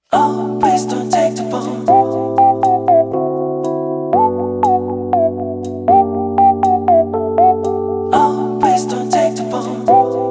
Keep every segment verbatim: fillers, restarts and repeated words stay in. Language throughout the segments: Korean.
Oh, please don't take the phone. Oh, please don't take the phone.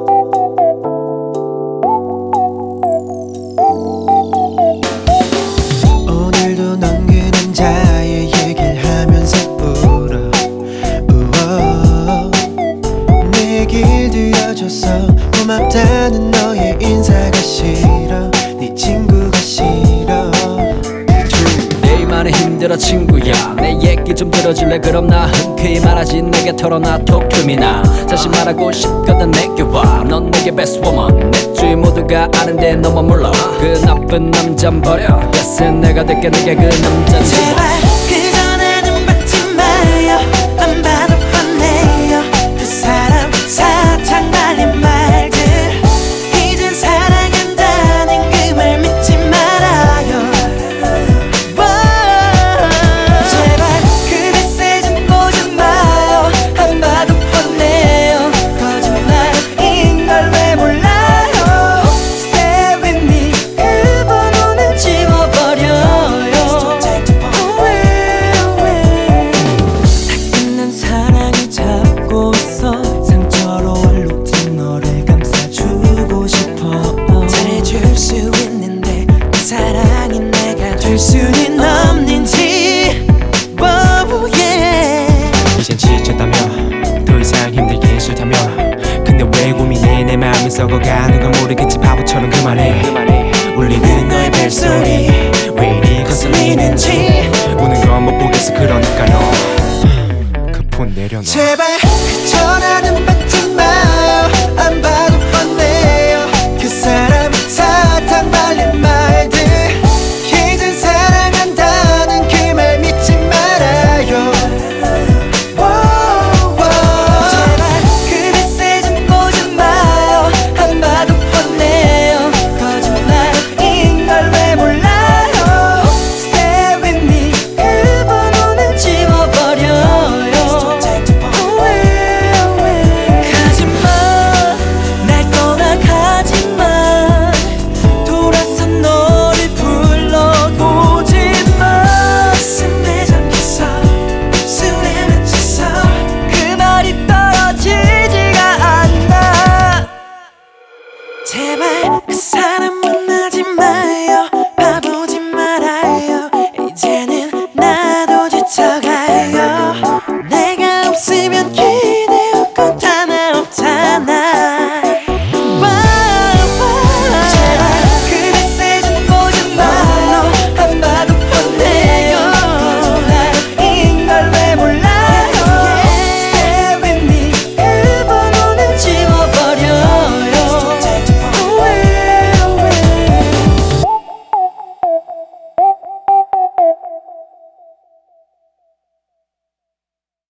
오늘도 넌 그 남자의 얘기를 하면서 울어. 우어. 내 얘길 들려줘서 고맙다는 너의 인사가 싫어. 네 친구가 싫어. 내 말에 힘들어 친구야. 내 얘기 좀 들어줄래? 그럼 나 흔쾌히 말하지. 내게 털어놔 톡 틈이나. 다시 말하고 싶거든 내게 와. 넌 내게 best woman. 내 주위 모두가 아는데 너만 몰라. 그 나쁜 남잔 버려. 대신 내가 될게 내게 그 남잔 제발 그 전에는 받지 마요. 안 봐도 뻔해요. 그 사람 사탕 발린 말들. 이젠 사랑한다는 그 말 믿지 말아요. 제발 그 메시지 보지 마요. 안 봐도 뻔해요. 거짓말인 걸 왜 몰라요. Stay with me. 그 번호는 지워버려요. 다 끝난 사랑을 잡고 있어. 상처로 얼룩진 너를 감싸주고 싶어. 잘해줄 수 있는데 그 사랑이 내가 될 수는 없는지. Oh, yeah. 이젠 지쳤다며 더 이상 힘들기 싫다며. 근데 왜 고민해. 내 마음이 썩어가는 건 모르겠지. 바보처럼 그만해.